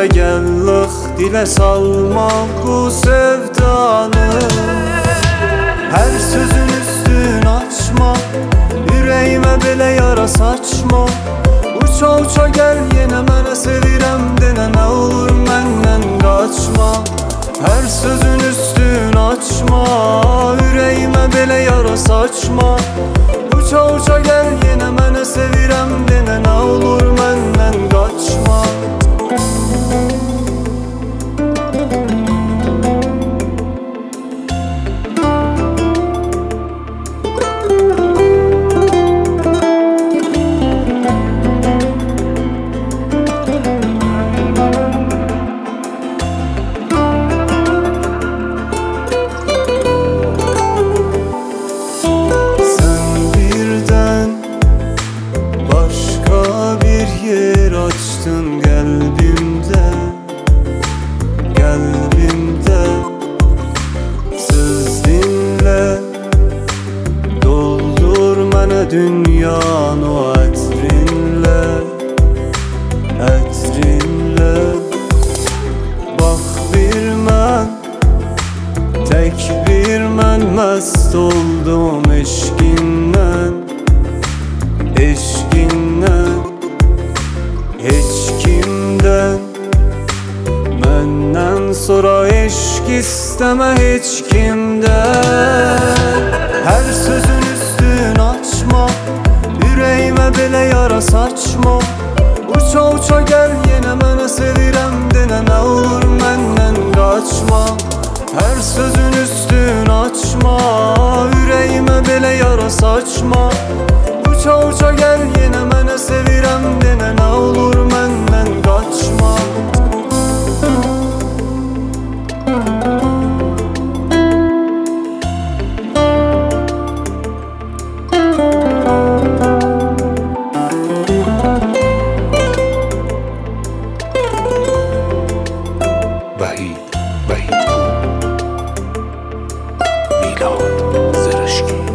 Hele gel lıq dilə salma bu sevdanı. Her sözün üstün açma, yüreğime belə yara saçma. Uça uça gel yenə mənə sevirəm denə, nə olur məndən qaçma. Her sözün üstün açma, yüreğime belə yara saçma. Uça uça gel yenə mənə sevirəm denə, nə olur məndən qaçma. Açtın kalbimde, kalbimde. Söz dinle, doldur mənə dünyanı o ətrinlə, ətrinlə. Bax bir mən, tək bir mən məst oldum eşqindən, eşqindən. Heç kimdən, məndən sonra eşq istəmə heç kimdən. Her sözün üstün açma, yüreğime belə yara saçma. Uça uça gel yenə mənə sevirəm denə, nə olur məndən qaçma. Her sözün üstün açma, yüreğime belə yara saçma. Uça uça gel yenə mənə sevirəm denə, nə olur məndən qaçma. Vahid Milad Zırışki.